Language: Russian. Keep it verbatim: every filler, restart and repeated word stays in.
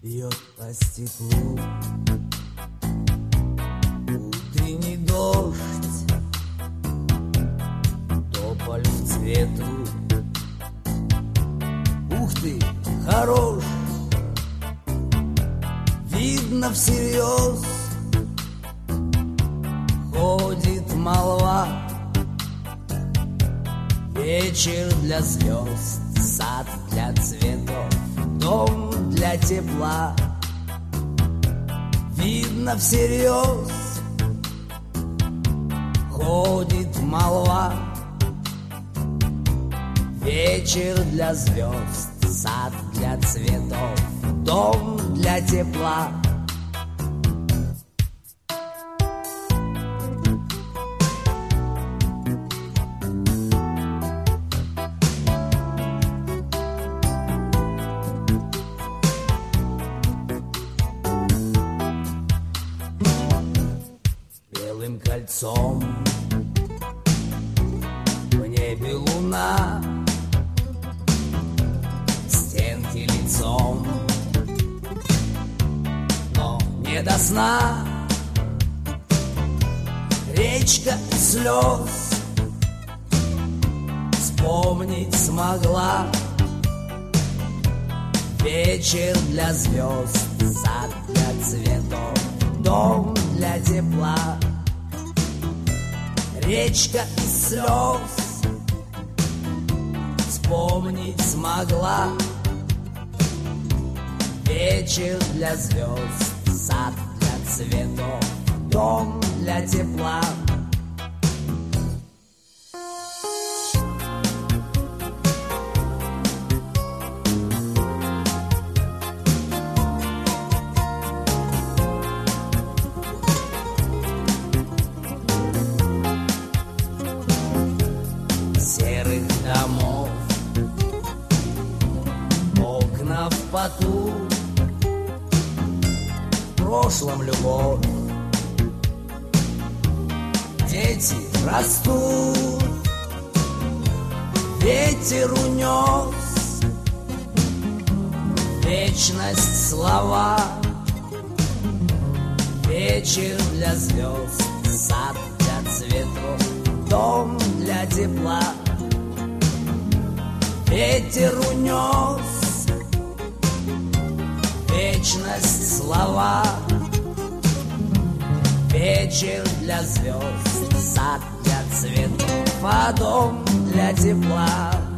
бьет по стеклу. Утренний дождь, тополь в цвету. Ух ты, хорош, видно всерьез. Ходит молва, вечер для звезд, сад для цветов, дом для тепла. Видно всерьез, ходит молва, вечер для звезд, сад для цветов, дом для тепла. Белым кольцом в небе луна, стенки лицом, но не до сна. Речка слез вспомнить смогла. Вечер для звезд, сад для цветов, дом для тепла. Речка из слез вспомнить смогла. Вечер для звезд, сад для цветов, дом для тепла. Серых домов, окна в поту, в прошлом любовь, дети растут. Ветер унес вечность слова. Вечер для звезд, сад для цветов, дом для тепла. Ветер унес вечность слова. Вечер для звезд, сад для цветов, а дом для тепла.